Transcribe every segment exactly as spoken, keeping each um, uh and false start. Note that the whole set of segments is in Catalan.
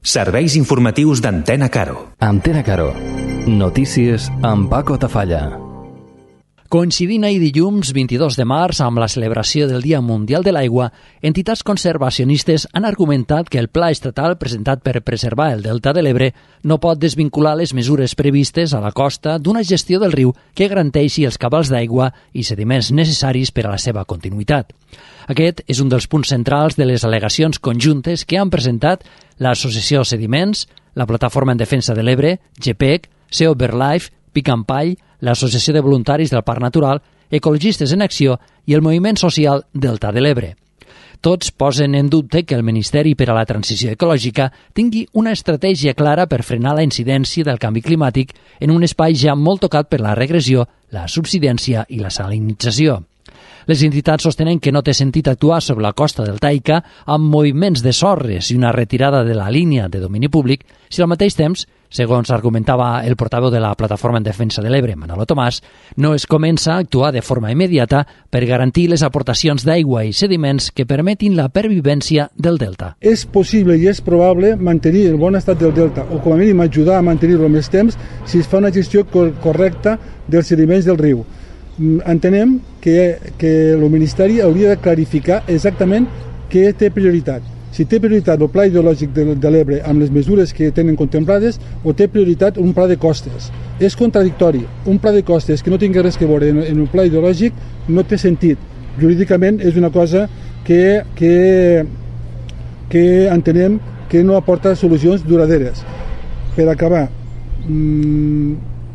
Serveis informatius d'Antena Caro. Antena Caro. Notícies amb Paco Tafalla. Coincidint ahir dilluns vint-i-dos de març amb la celebració del Dia Mundial de l'Aigua, entitats conservacionistes han argumentat que el pla estatal presentat per preservar el Delta de l'Ebre no pot desvincular les mesures previstes a la costa d'una gestió del riu que garanteixi els cabals d'aigua i sediments necessaris per a la seva continuïtat. Aquest és un dels punts centrals de les al·legacions conjuntes que han presentat l'Associació Sediments, la Plataforma en Defensa de l'Ebre, G P E C, Sea Over Life, Pic and Pay, l'Associació de Voluntaris del Parc Natural, Ecologistes en Acció i el Moviment Social Delta de l'Ebre. Tots posen en dubte que el Ministeri per a la Transició Ecològica tingui una estratègia clara per frenar la incidència del canvi climàtic en un espai ja molt tocat per la regressió, la subsidència i la salinització. Les entitats sostenen que no té sentit actuar sobre la costa deltaica amb moviments de sorres i una retirada de la línia de domini públic si al mateix temps, segons argumentava el portaveu de la Plataforma en Defensa de l'Ebre, Manolo Tomàs, no es comença a actuar de forma immediata per garantir les aportacions d'aigua i sediments que permetin la pervivència del delta. És possible i és probable mantenir el bon estat del delta o com a mínim ajudar a mantenir-lo més temps si es fa una gestió correcta dels sediments del riu. Entenem que, que el Ministeri hauria de clarificar exactament què té prioritat. Si té prioritat el pla hidrològic de, de l'Ebre amb les mesures que tenen contemplades o té prioritat un pla de costes. És contradictori. Un pla de costes que no tingui res que veure en, en un pla hidrològic no té sentit. Jurídicament és una cosa que, que, que entenem que no aporta solucions duraderes. Per acabar, mmm,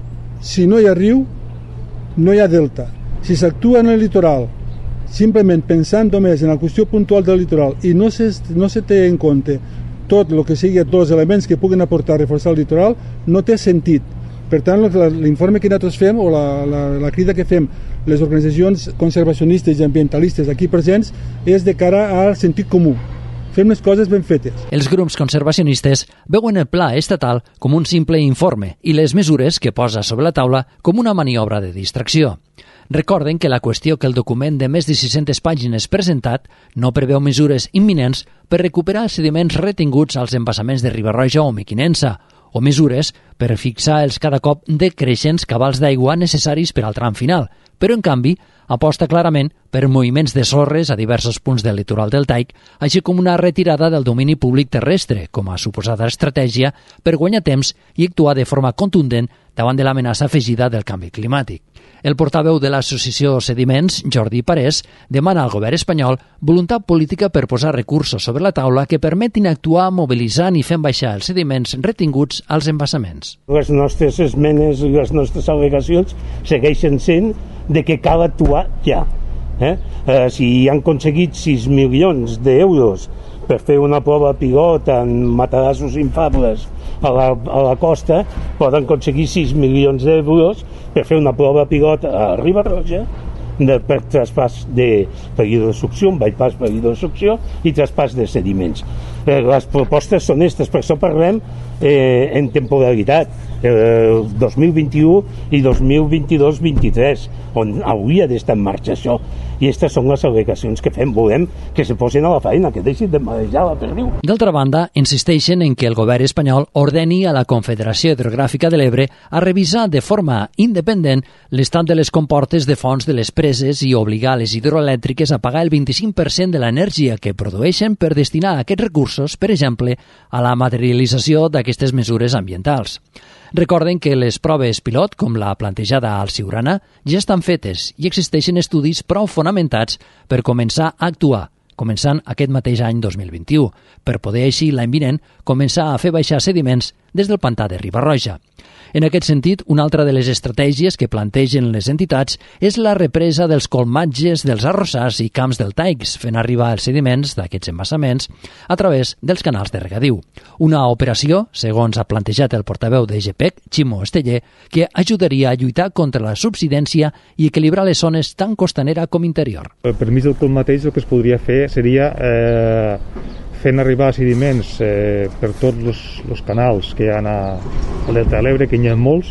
si no hi ha riu, no hi ha delta. Si s'actua en el litoral simplement pensant només en la qüestió puntual del litoral i no se, no se té en compte tot el que sigui tots els elements que puguin aportar a reforçar el litoral, no té sentit. Per tant, l'informe que nosaltres fem o la, la, la crida que fem les organitzacions conservacionistes i ambientalistes aquí presents és de cara al sentit comú. Fem les coses ben fetes. Els grups conservacionistes veuen el pla estatal com un simple informe i les mesures que posa sobre la taula com una maniobra de distracció. Recorden que la qüestió que el document de més de sis-centes pàgines presentat no preveu mesures imminents per recuperar sediments retinguts als embassaments de Riba-roja o Mequinensa, o mesures per fixar els cada cop decreixents cabals d'aigua necessaris per al tram final, però en canvi aposta clarament per moviments de sorres a diversos punts del litoral deltaic, així com una retirada del domini públic terrestre, com a suposada estratègia per guanyar temps i actuar de forma contundent davant de l'amenaça afegida del canvi climàtic. El portaveu de l'Associació Sediments, Jordi Parés, demana al govern espanyol voluntat política per posar recursos sobre la taula que permetin actuar mobilitzant i fent baixar els sediments retinguts als embassaments. Les nostres esmenes i les nostres al·legacions segueixen sent de que cal actuar ja. Eh? Eh, si han aconseguit sis milions d'euros per fer una prova pilot en matarassos infables a la, a la costa, poden aconseguir sis milions d'euros per fer una prova pilot a Riba-roja de, per traspàs de per hidrosucció, un bypass per hidrosucció i traspàs de sediments. Eh, les propostes són aquestes, per això parlem eh, en temporalitat, eh, dos mil vint-i-u i dos mil vint-i-dos vint-i-tres, on hauria d'estar en marxa això. I aquestes són les al·legacions que fem. Volem que se posin a la feina, que deixin de marejar la perdiu. D'altra banda, insisteixen en que el govern espanyol ordeni a la Confederació Hidrogràfica de l'Ebre a revisar de forma independent l'estat de les comportes de fons de les preses i obligar les hidroelèctriques a pagar el vint-i-cinc per cent de l'energia que produeixen per destinar aquests recursos, per exemple, a la materialització d'aquestes mesures ambientals. Recorden que les proves pilot, com la plantejada al Siurana, ja estan fetes i existeixen estudis prou fonamentats per començar a actuar, començant aquest mateix any dos mil vint-i-u, per poder així l'any vinent començar a fer baixar sediments des del pantà de Riba-roja. En aquest sentit, una altra de les estratègies que plantegen les entitats és la represa dels colmatges dels arrossars i camps deltaics, fent arribar els sediments d'aquests embassaments a través dels canals de regadiu. Una operació, segons ha plantejat el portaveu de G P E C, Ximo Esteller, que ajudaria a lluitar contra la subsidència i equilibrar les zones tant costanera com interior. Per mig del colmateix el que es podria fer seria eh, fent arribar sediments eh, per tots els canals que hi ha al Delta de l'Ebre, que n'hi ha molts,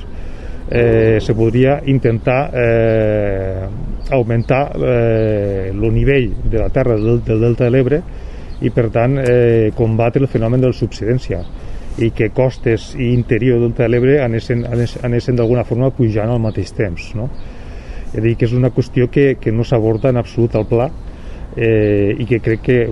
eh, se podria intentar eh, augmentar eh, el nivell de la terra del, del Delta de l'Ebre i, per tant, eh, combatre el fenomen de la subsidència. i que costes i interior del Delta de l'Ebre anessin, anessin d'alguna forma pujant al mateix temps, no? És a dir, que és una qüestió que, que no s'aborda en absolut al pla eh, i que crec que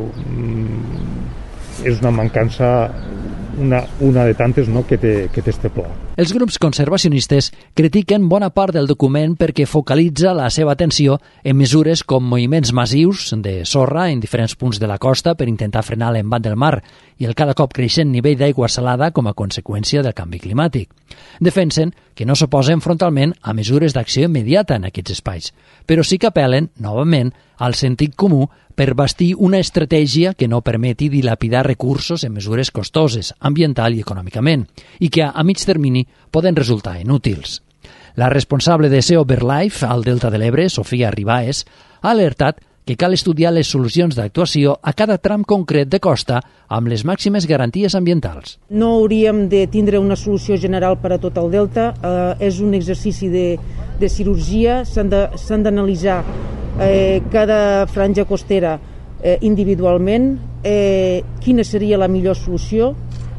mm, és una mancança, una, una de tantes, no?, que té, que té este pla. Els grups conservacionistes critiquen bona part del document perquè focalitza la seva atenció en mesures com moviments massius de sorra en diferents punts de la costa per intentar frenar l'embat del mar i el cada cop creixent nivell d'aigua salada com a conseqüència del canvi climàtic. Defensen que no s'oposen frontalment a mesures d'acció immediata en aquests espais, però sí que apel·len, novament, al sentit comú per bastir una estratègia que no permeti dilapidar recursos en mesures costoses, ambiental i econòmicament, i que a mig termini poden resultar inútils. La responsable de Sea Over Life al Delta de l'Ebre, Sofia Ribaes, ha alertat que cal estudiar les solucions d'actuació a cada tram concret de costa amb les màximes garanties ambientals. No hauríem de tindre una solució general per a tot el delta, eh, és un exercici de, de cirurgia, s'han de, s'han d'analitzar eh, cada franja costera eh, individualment, eh, quina seria la millor solució.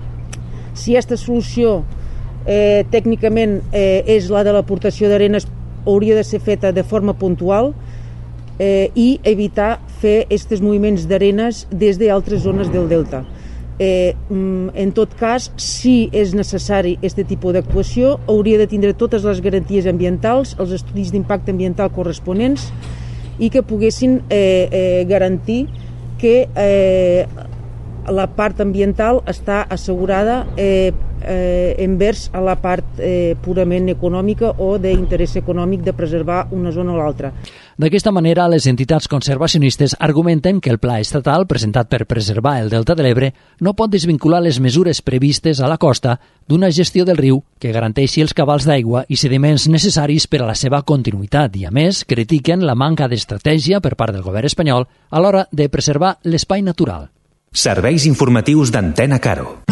Si aquesta solució eh, tècnicament eh, és la de l'aportació d'arenes, hauria de ser feta de forma puntual, Eh, i evitar fer aquests moviments d'arenes des d'altres zones del delta. Eh, en tot cas, si és necessari aquest tipus d'actuació, hauria de tindre totes les garanties ambientals, els estudis d'impacte ambiental corresponents i que poguessin eh, eh, garantir que eh, la part ambiental està assegurada eh, eh, envers a la part eh, purament econòmica o d'interès econòmic de preservar una zona o l'altra. D'aquesta manera, les entitats conservacionistes argumenten que el pla estatal presentat per preservar el Delta de l'Ebre no pot desvincular les mesures previstes a la costa d'una gestió del riu que garanteixi els cabals d'aigua i sediments necessaris per a la seva continuïtat i, a més, critiquen la manca d'estratègia per part del govern espanyol a l'hora de preservar l'espai natural. Serveis informatius d'Antena Caro.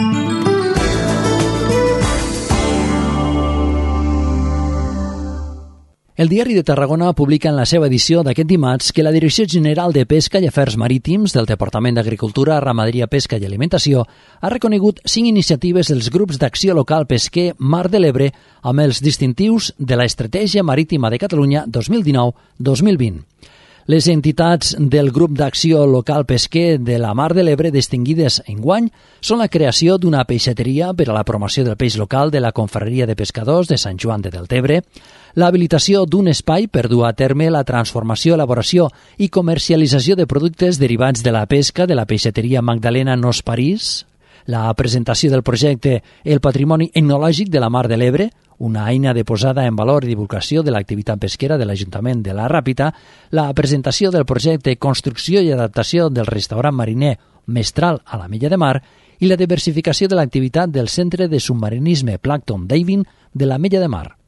El Diari de Tarragona publica en la seva edició d'aquest dimarts que la Direcció General de Pesca i Afers Marítims del Departament d'Agricultura, Ramaderia, Pesca i Alimentació ha reconegut cinc iniciatives dels grups d'acció local pesquer Mar de l'Ebre amb els distintius de l'Estratègia Marítima de Catalunya dos mil dinou dos mil vint. Les entitats del grup d'acció local pesquer de la Mar de l'Ebre distingides enguany són la creació d'una peixateria per a la promoció del peix local de la Confraria de Pescadors de Sant Joan de Deltebre, l'habilitació d'un espai per dur a terme la transformació, elaboració i comercialització de productes derivats de la pesca de la peixateria Magdalena Nos París, la presentació del projecte El Patrimoni Etnològic de la Mar de l'Ebre, una eina de posada en valor i divulgació de l'activitat pesquera de l'Ajuntament de la Ràpita, la presentació del projecte Construcció i adaptació del restaurant mariner Mestral a la Mella de Mar i la diversificació de l'activitat del Centre de Submarinisme Plankton Davin de la Mella de Mar.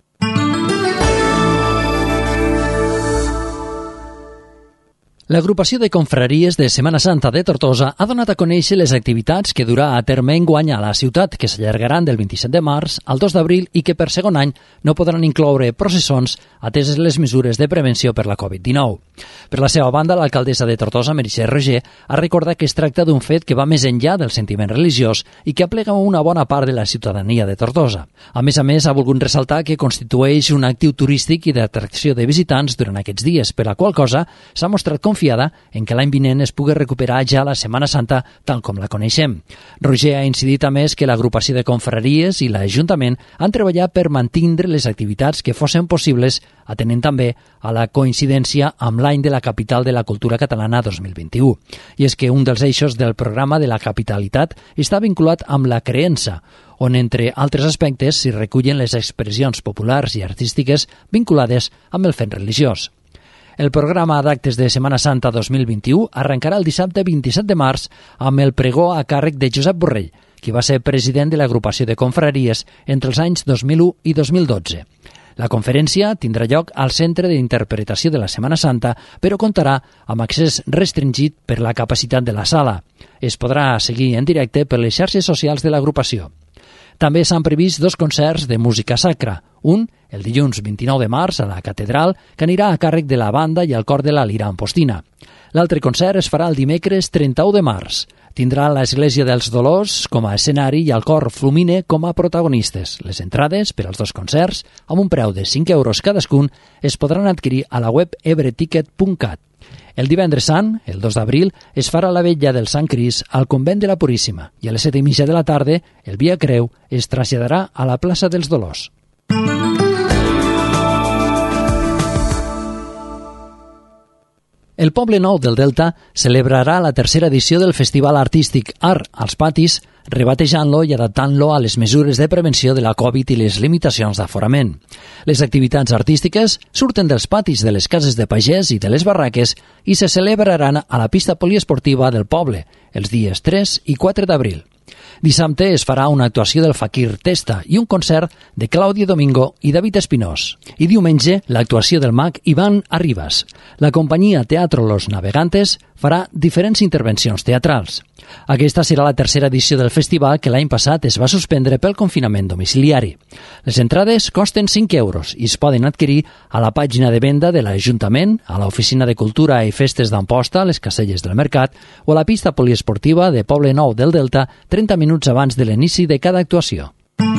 L'agrupació de confraries de Setmana Santa de Tortosa ha donat a conèixer les activitats que durà a terme enguany a la ciutat, que s'allargaran del vint-i-set de març al dos d'abril i que per segon any no podran incloure processons ateses les mesures de prevenció per la covid dinou. Per la seva banda, l'alcaldessa de Tortosa, Meritxell Roger, ha recordat que es tracta d'un fet que va més enllà del sentiment religiós i que aplega una bona part de la ciutadania de Tortosa. A més a més, ha volgut ressaltar que constitueix un actiu turístic i d'atracció de visitants durant aquests dies, per la qual cosa s'ha mostrat confiant en què l'any vinent es pugui recuperar ja la Setmana Santa tal com la coneixem. Roger ha incidit a més que l'agrupació de confraries i l'Ajuntament han treballat per mantindre les activitats que fossin possibles, atenent també a la coincidència amb l'any de la capital de la cultura catalana dos mil vint-i-u. I és que un dels eixos del programa de la capitalitat està vinculat amb la creença, on, entre altres aspectes, s'hi recullen les expressions populars i artístiques vinculades amb el fet religiós. El programa d'actes de Setmana Santa dos mil vint-i-u arrencarà el dissabte vint-i-set de març amb el pregó a càrrec de Josep Borrell, qui va ser president de l'agrupació de confraries entre els anys dos mil u i dos mil dotze. La conferència tindrà lloc al Centre d'Interpretació de la Setmana Santa, però comptarà amb accés restringit per la capacitat de la sala. Es podrà seguir en directe per les xarxes socials de l'agrupació. També s'han previst dos concerts de música sacra, un el dilluns vint-i-nou de març a la Catedral, que anirà a càrrec de la banda i el cor de la Lira Ampostina. L'altre concert es farà el dimecres trenta-u de març. tindrà l'Església dels Dolors com a escenari i el cor Flumine com a protagonistes. Les entrades per als dos concerts, amb un preu de cinc euros cadascun, es podran adquirir a la web ebreticket punt cat. El divendres sant, el dos d'abril, es farà la vetlla del Sant Cris al convent de la Puríssima i a les set i mitja de la tarda el Via Creu es traslladarà a la plaça dels Dolors. El Poble Nou del Delta celebrarà la tercera edició del Festival Artístic Art als Patis, rebatejant-lo i adaptant-lo a les mesures de prevenció de la Covid i les limitacions d'aforament. Les activitats artístiques surten dels patis de les cases de pagès i de les barraques i se celebraran a la pista poliesportiva del poble els dies tres i quatre d'abril. Dissabte es farà una actuació del Fakir Testa i un concert de Claudio Domingo i David Espinós. I diumenge, l'actuació del mag Ivan Arribas. La companyia Teatro Los Navegantes farà diferents intervencions teatrals. Aquesta serà la tercera edició del festival que l'any passat es va suspendre pel confinament domiciliari. Les entrades costen cinc euros i es poden adquirir a la pàgina de venda de l'Ajuntament, a l'Oficina de Cultura i Festes d'Amposta, a les Caselles del Mercat, o a la pista poliesportiva de Poble Nou del Delta, trenta minuts abans de l'inici de cada actuació.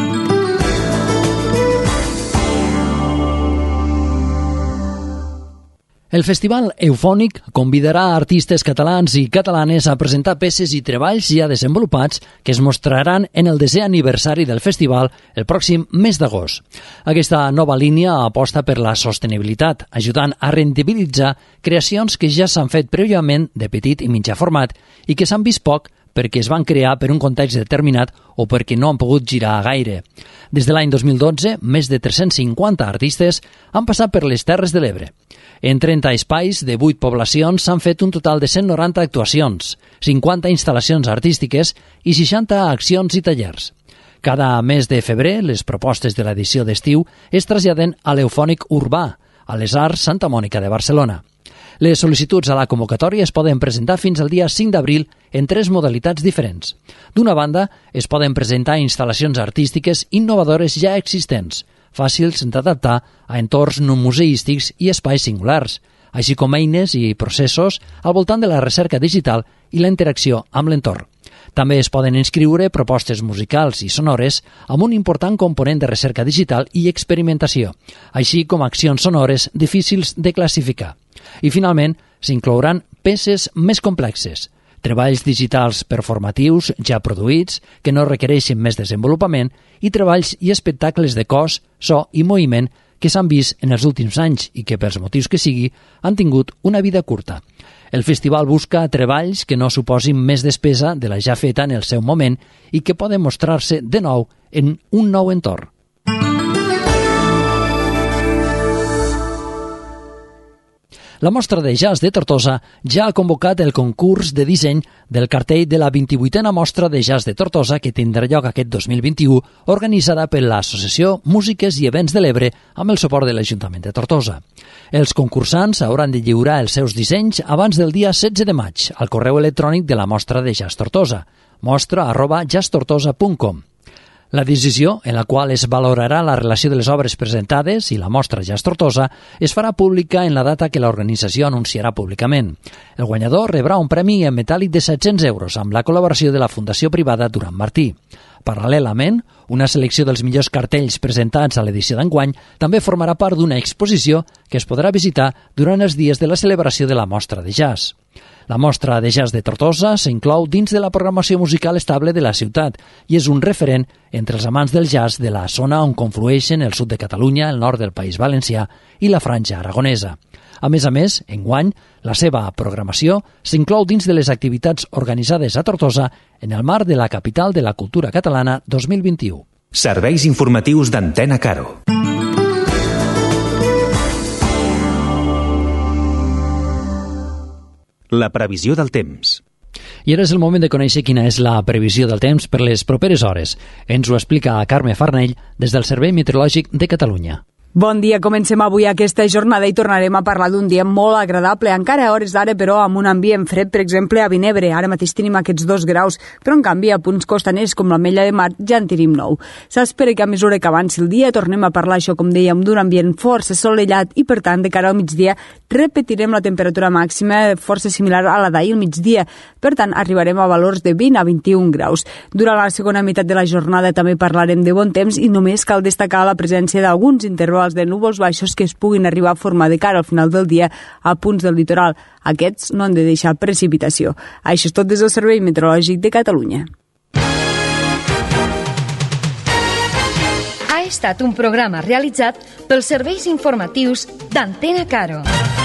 El Festival Eufònic convidarà artistes catalans i catalanes a presentar peces i treballs ja desenvolupats que es mostraran en el desè aniversari del festival el pròxim mes d'agost. Aquesta nova línia aposta per la sostenibilitat, ajudant a rendibilitzar creacions que ja s'han fet prèviament de petit i mitjà format i que s'han vist poc perquè es van crear per un context determinat o perquè no han pogut girar gaire. Des de l'any dos mil dotze, més de tres-cents cinquanta artistes han passat per les Terres de l'Ebre. En trenta espais de vuit poblacions s'han fet un total de cent noranta actuacions, cinquanta instal·lacions artístiques i seixanta accions i tallers. Cada mes de febrer, les propostes de l'edició d'estiu es traslladen a l'Eufònic Urbà, a les Arts Santa Mònica de Barcelona. Les sol·licituds a la convocatòria es poden presentar fins al dia cinc d'abril en tres modalitats diferents. D'una banda, es poden presentar instal·lacions artístiques innovadores ja existents, fàcils d'adaptar a entorns no museístics i espais singulars, així com eines i processos al voltant de la recerca digital i la interacció amb l'entorn. També es poden inscriure propostes musicals i sonores amb un important component de recerca digital i experimentació, així com accions sonores difícils de classificar. I finalment, s'inclouran peces més complexes, treballs digitals performatius ja produïts que no requereixen més desenvolupament i treballs i espectacles de cos, so i moviment que s'han vist en els últims anys i que, pels motius que sigui, han tingut una vida curta. El festival busca treballs que no suposin més despesa de la ja feta en el seu moment i que poden mostrar-se de nou en un nou entorn. La Mostra de Jazz de Tortosa ja ha convocat el concurs de disseny del cartell de la vint-i-vuitena Mostra de Jazz de Tortosa que tindrà lloc aquest dos mil vint-i-u, organitzada per l'Associació Músiques i Events de l'Ebre amb el suport de l'Ajuntament de Tortosa. Els concursants hauran de lliurar els seus dissenys abans del dia setze de maig al correu electrònic de la Mostra de Jazz Tortosa, mostra arroba jazztortosa punt com. La decisió, en la qual es valorarà la relació de les obres presentades i la mostra Jazz Tortosa, es farà pública en la data que l'organització anunciarà públicament. El guanyador rebrà un premi en metàl·lic de set-cents euros amb la col·laboració de la Fundació Privada Durant Martí. Paral·lelament, una selecció dels millors cartells presentats a l'edició d'enguany també formarà part d'una exposició que es podrà visitar durant els dies de la celebració de la mostra de jazz. La Mostra de Jazz de Tortosa s'inclou dins de la programació musical estable de la ciutat i és un referent entre els amants del jazz de la zona on conflueixen el sud de Catalunya, el nord del País Valencià i la franja aragonesa. A més a més, enguany, la seva programació s'inclou dins de les activitats organitzades a Tortosa en el marc de la Capital de la Cultura Catalana dos mil vint-i-u. Serveis informatius d'Antena Caro. La previsió del temps. I ara és el moment de conèixer quina és la previsió del temps per les properes hores. Ens ho explica Carme Farnell des del Servei Meteorològic de Catalunya. Bon dia, comencem avui aquesta jornada i tornarem a parlar d'un dia molt agradable, encara a hores d'ara, però amb un ambient fred, per exemple, a Vinebre. Ara mateix tenim aquests dos graus, però en canvi a punts costaners com l'Ametlla de Mar ja en tenim nou. S'espera que a mesura que avanci el dia tornem a parlar, això com dèiem, d'un ambient força assolellat i, per tant, de cara al migdia repetirem la temperatura màxima força similar a la d'ahir al migdia. Per tant, arribarem a valors de vint a vint-i-un graus. Durant la segona meitat de la jornada també parlarem de bon temps i només cal destacar la presència d'alguns intervals de núvols baixos que es puguin arribar a formar de cara al final del dia a punts del litoral. Aquests no han de deixar precipitació. Això és tot des del Servei Meteorològic de Catalunya. Ha estat un programa realitzat pels serveis informatius d'Antena Caro.